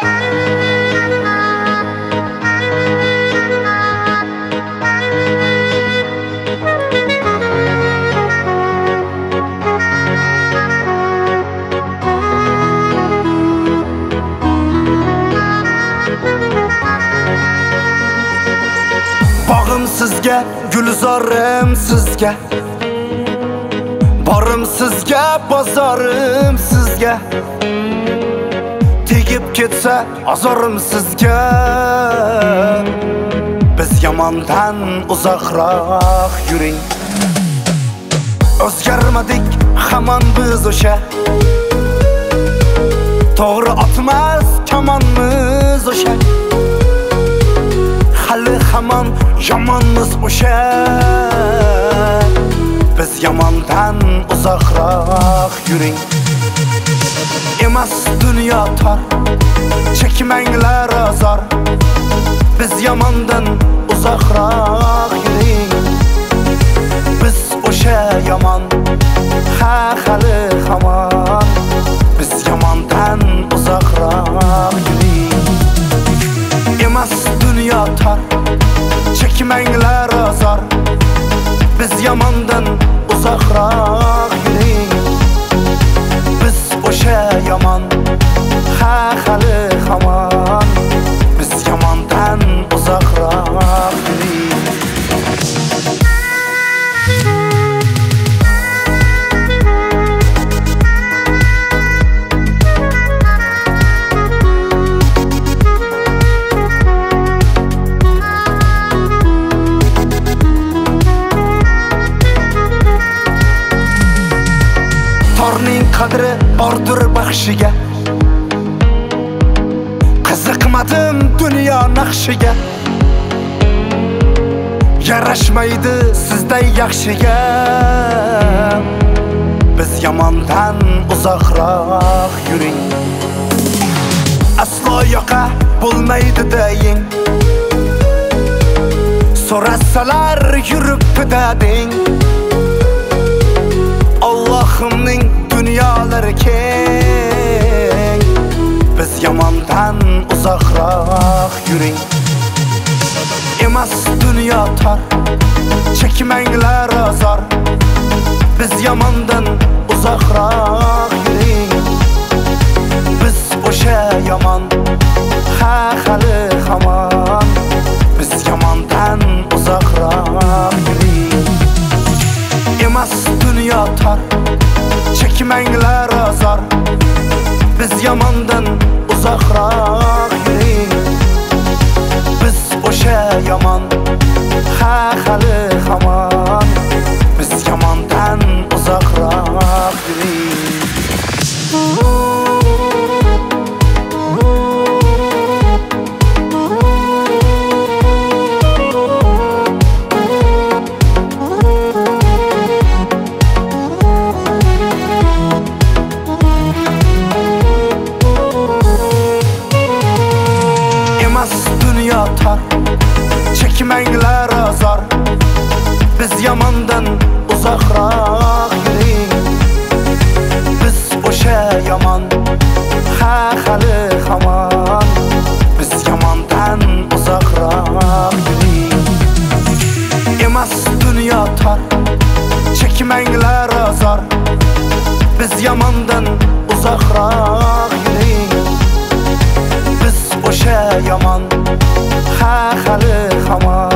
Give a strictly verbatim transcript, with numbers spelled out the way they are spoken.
Bağım sizga, gulzorim sizga, borim sizga, bozorim sizga, tegib ketsa azorim sizga. Biz yomondan uzoqroq yuring. O'zgarmadik hamon biz o'sha, to'g'ri otmas kamonmiz o'sha. Hali hamon yomonmiz o'sha. Biz yomondan uzoqroq yuring. Emas dunyo tor, chekmanglar azor. Biz yomondan uzoqroq yuring. Biz o'sha yomon, ha hali hamon. Biz yomondan uzoqroq yuring. Emas dunyo tor, chekmanglar azor. Biz yomondan uzoqroq yuring. Biz o'sha yomon, ha hali hamon. Biz yomondan uzoqroq yuring. Torning qadri bordir baxshiga, qiziqmadim dunyo naqshiga. Yarashmaydi sizday yaxshiga. Biz yomondan uzoqroq yuring. Aslo yoqa bo'lmaydi deng. So'rasalar yuribdi deng. Allohimning dunyolari keng. Biz yomondan uzoqroq yuring. Emas dunyo tor, chekmanglar azor. Biz yomondan uzoqroq yuring. Biz o'sha yomon, ha hali hamon. Biz yomondan uzoqroq yuring. Emas dunyo tor, chekmanglar azor. Biz yomondan uzoqroq yuring. Biz o'sha yomon, ha hali hamon. Biz yomondan uzoqroq yuring. Dunyo tor, chekmanglar azor. Biz yomondan uzoqroq yuring. Biz o'sha yomon, ha hali hamon. Biz yomondan uzoqroq yuring. Emas dunyo tor, chekmanglar azor. Biz yomondan uzoqroq yuring. Biz o'sha yomon, ha hali hamon.